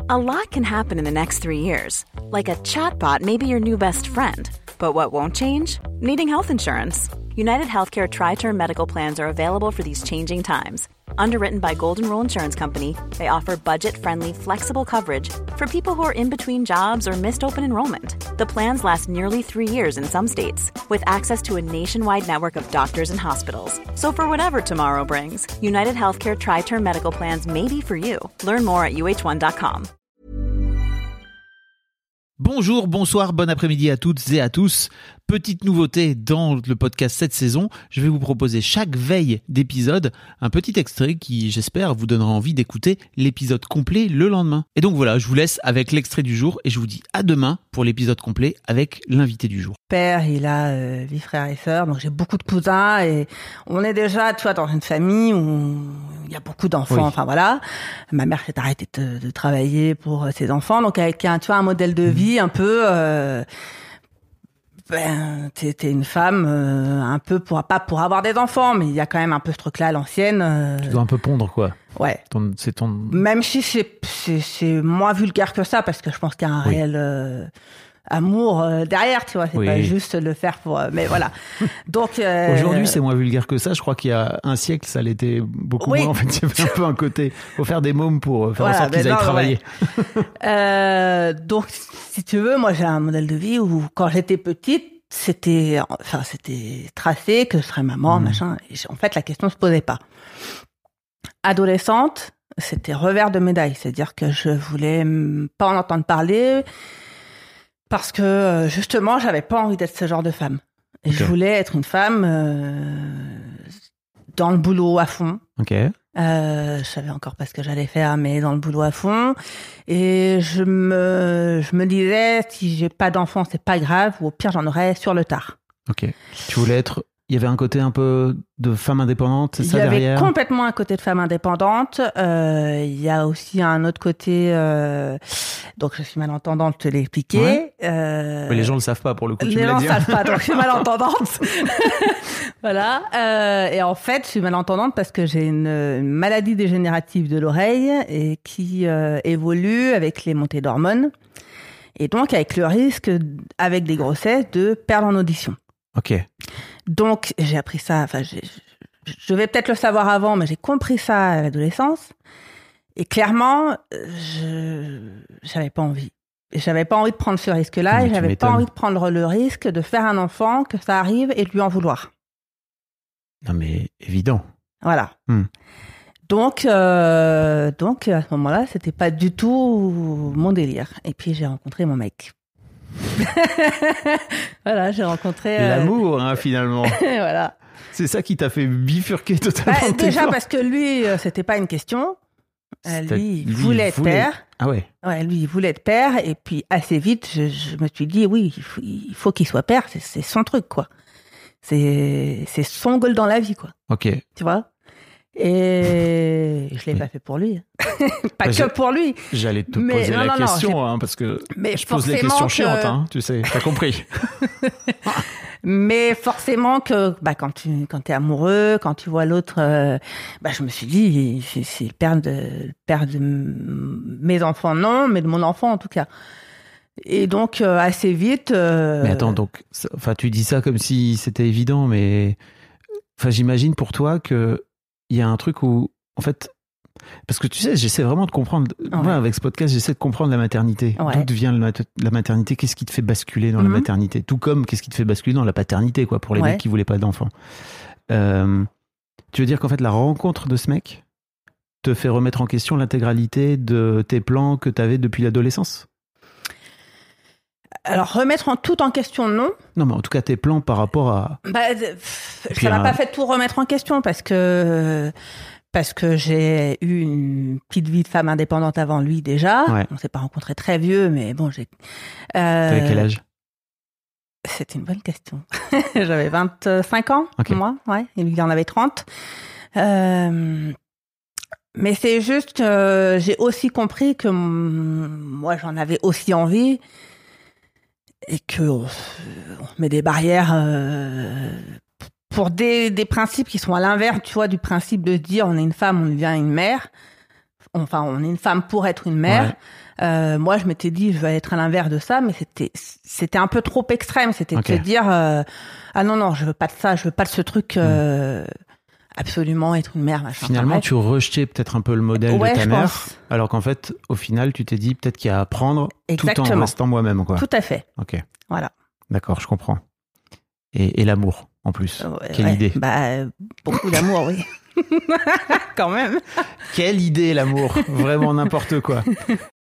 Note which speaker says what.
Speaker 1: A lot can happen in the next 3 years. Like a chatbot may be your new best friend. But what won't change? Needing health insurance. United Healthcare Tri-Term Medical Plans are available for these changing times. Underwritten by Golden Rule Insurance Company, they offer budget-friendly, flexible coverage for people who are in between jobs or missed open enrollment. The plans last nearly 3 years in some states, with access to a nationwide network of doctors and hospitals. So for whatever tomorrow brings, United Healthcare Tri-Term Medical Plans may be for you. Learn more at uh1.com.
Speaker 2: Bonjour, bonsoir, bon après-midi à toutes et à tous. Petite nouveauté dans le podcast cette saison, je vais vous proposer chaque veille d'épisode un petit extrait qui, j'espère, vous donnera envie d'écouter l'épisode complet le lendemain. Et donc voilà, je vous laisse avec l'extrait du jour et je vous dis à demain pour l'épisode complet avec l'invité du jour.
Speaker 3: Père, il a 8 frères et sœurs, donc j'ai beaucoup de cousins et on est déjà, tu vois, dans une famille où il y a beaucoup d'enfants. Oui. Enfin voilà, ma mère s'est arrêtée de travailler pour ses enfants, donc avec un modèle de vie un peu. T'es une femme un peu pas pour avoir des enfants, mais il y a quand même un peu ce truc-là à l'ancienne.
Speaker 2: Tu dois un peu pondre, quoi.
Speaker 3: Ouais.
Speaker 2: C'est ton.
Speaker 3: Même si c'est moins vulgaire que ça, parce que je pense qu'il y a un réel amour derrière, tu vois. C'est pas juste le faire pour. Mais voilà. Donc.
Speaker 2: Aujourd'hui, c'est moins vulgaire que ça. Je crois qu'il y a un siècle, ça l'était beaucoup moins. En fait, il y avait un peu un côté. Faut faire des mômes pour faire en sorte qu'ils aillent travailler.
Speaker 3: Donc, si tu veux, moi, j'ai un modèle de vie où, quand j'étais petite, c'était tracé que je serais maman, machin. Et en fait, la question se posait pas. Adolescente, c'était revers de médaille. C'est-à-dire que je voulais pas en entendre parler parce que, justement, j'avais pas envie d'être ce genre de femme. Et je voulais être une femme dans le boulot à fond. Je savais encore pas ce que j'allais faire, mais dans le boulot à fond. Et je me disais, si j'ai pas d'enfant, c'est pas grave, ou au pire, j'en aurais sur le tard.
Speaker 2: Ok. Tu voulais être. Il y avait un côté un peu de femme indépendante, c'est ça derrière ?
Speaker 3: Il y avait complètement un côté de femme indépendante. Il y a aussi un autre côté. Donc, je suis malentendante, je te l'ai expliqué.
Speaker 2: Ouais. Mais les gens le savent pas pour le coup.
Speaker 3: Les gens ne savent pas, donc je suis malentendante. Voilà. Et en fait, je suis malentendante parce que j'ai une maladie dégénérative de l'oreille et qui évolue avec les montées d'hormones. Et donc, avec le risque, avec des grossesses, de perdre en audition.
Speaker 2: Ok.
Speaker 3: Donc, j'ai appris ça, enfin, je vais peut-être le savoir avant, mais j'ai compris ça à l'adolescence. Et clairement, j'avais pas envie. J'avais pas envie de prendre ce risque-là, et j'avais pas envie de prendre le risque de faire un enfant, que ça arrive, et de lui en vouloir.
Speaker 2: Non, mais évident.
Speaker 3: Voilà. Donc, à ce moment-là, c'était pas du tout mon délire. Et puis, j'ai rencontré mon mec. Voilà, j'ai rencontré
Speaker 2: l'amour, finalement.
Speaker 3: Voilà.
Speaker 2: C'est ça qui t'a fait bifurquer totalement.
Speaker 3: Déjà parce que lui, c'était pas une question. Lui, il voulait être père.
Speaker 2: Ah ouais.
Speaker 3: Ouais, lui, il voulait être père. Et puis assez vite, je me suis dit, oui, il faut qu'il soit père. C'est son truc, quoi. C'est son goal dans la vie, quoi.
Speaker 2: Ok.
Speaker 3: Tu vois. Et je l'ai pas fait pour lui. Pas que pour lui.
Speaker 2: J'allais te poser la question, parce que je pose les questions chiantes, tu sais, t'as compris.
Speaker 3: Mais forcément que quand t'es amoureux, quand tu vois l'autre, je me suis dit, c'est le père de mes enfants, non, mais de mon enfant en tout cas. Et donc assez vite.
Speaker 2: Mais attends, donc, tu dis ça comme si c'était évident, mais j'imagine pour toi que il y a un truc où, en fait, parce que tu sais, j'essaie vraiment de comprendre. Ouais. Moi, avec ce podcast, j'essaie de comprendre la maternité. Ouais. D'où vient la maternité ? Qu'est-ce qui te fait basculer dans la maternité ? Tout comme qu'est-ce qui te fait basculer dans la paternité, quoi, pour les mecs qui voulaient pas d'enfants. Tu veux dire qu'en fait, la rencontre de ce mec te fait remettre en question l'intégralité de tes plans que tu avais depuis l'adolescence ?
Speaker 3: Alors, remettre tout en question, non.
Speaker 2: Non, mais en tout cas, tes plans par rapport à...
Speaker 3: ça m'a pas fait tout remettre en question parce que j'ai eu une petite vie de femme indépendante avant lui déjà. Ouais. On s'est pas rencontrés très vieux, mais bon,
Speaker 2: T'avais quel âge ?
Speaker 3: C'est une bonne question. J'avais 25 ans, moi, ouais. Et lui, il en avait 30. Mais c'est juste que j'ai aussi compris que moi, j'en avais aussi envie. Et qu'on met des barrières pour des principes qui sont à l'inverse, tu vois, du principe de se dire on est une femme, on devient une mère. on est une femme pour être une mère. Ouais. Moi, je m'étais dit, je vais être à l'inverse de ça, mais c'était un peu trop extrême. C'était de se dire, ah non, je veux pas de ça, je veux pas de ce truc. Absolument être une mère, machin.
Speaker 2: Finalement, tu rejetais peut-être un peu le modèle de ta mère, alors qu'en fait, au final, tu t'es dit peut-être qu'il y a à apprendre tout en restant moi-même, quoi.
Speaker 3: Tout à fait.
Speaker 2: Ok.
Speaker 3: Voilà.
Speaker 2: D'accord, je comprends. Et l'amour, en plus. Quelle idée.
Speaker 3: Beaucoup d'amour, oui. Quand même.
Speaker 2: Quelle idée, l'amour. Vraiment n'importe quoi.